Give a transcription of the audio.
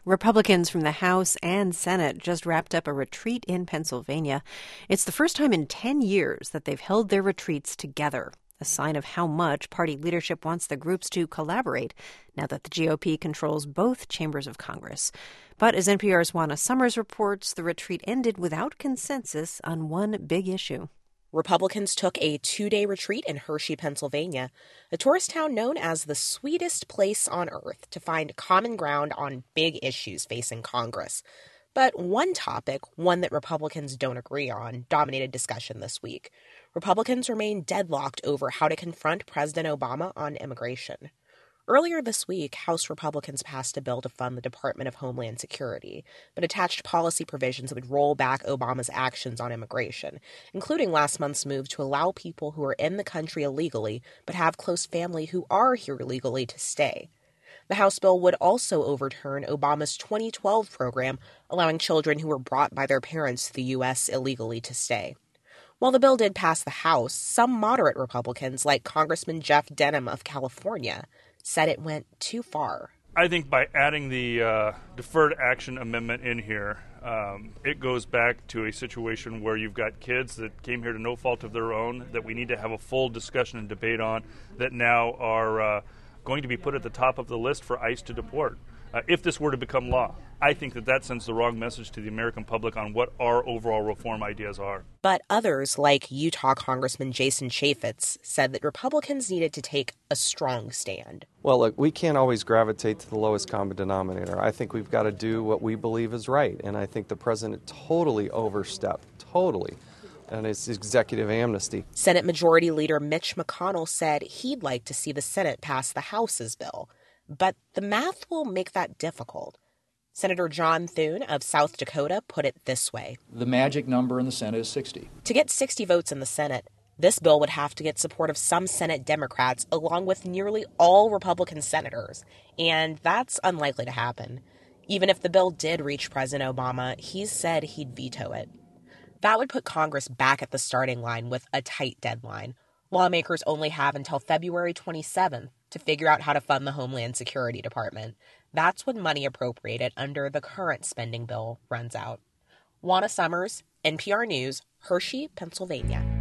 Republicans from the House and Senate just wrapped up a retreat in Pennsylvania. It's the first time in 10 years that they've held their retreats together, a sign of how much party leadership wants the groups to collaborate now that the GOP controls both chambers of Congress. But as NPR's Juana Summers reports, the retreat ended without consensus on one big issue. Republicans took a 2-day retreat in Hershey, Pennsylvania, a tourist town known as the sweetest place on earth, to find common ground on big issues facing Congress. But one topic, one that Republicans don't agree on, dominated discussion this week. Republicans remain deadlocked over how to confront President Obama on immigration. Earlier this week, House Republicans passed a bill to fund the Department of Homeland Security, but attached policy provisions that would roll back Obama's actions on immigration, including last month's move to allow people who are in the country illegally but have close family who are here illegally to stay. The House bill would also overturn Obama's 2012 program allowing children who were brought by their parents to the U.S. illegally to stay. While the bill did pass the House, some moderate Republicans, like Congressman Jeff Denham of California, said it went too far. I think by adding the deferred action amendment in here, it goes back to a situation where you've got kids that came here to no fault of their own, that we need to have a full discussion and debate on, that now are going to be put at the top of the list for ICE to deport. If this were to become law, I think that sends the wrong message to the American public on what our overall reform ideas are. But others, like Utah Congressman Jason Chaffetz, said that Republicans needed to take a strong stand. Well, look, we can't always gravitate to the lowest common denominator. I think we've got to do what we believe is right, and I think the president totally overstepped, and his executive amnesty. Senate Majority Leader Mitch McConnell said he'd like to see the Senate pass the House's bill, but the math will make that difficult. Senator John Thune of South Dakota put it this way. The magic number in the Senate is 60. To get 60 votes in the Senate, this bill would have to get support of some Senate Democrats along with nearly all Republican senators, and that's unlikely to happen. Even if the bill did reach President Obama, he's said he'd veto it. That would put Congress back at the starting line with a tight deadline. Lawmakers only have until February 27th to figure out how to fund the Homeland Security Department. That's when money appropriated under the current spending bill runs out. Juana Summers, NPR News, Hershey, Pennsylvania.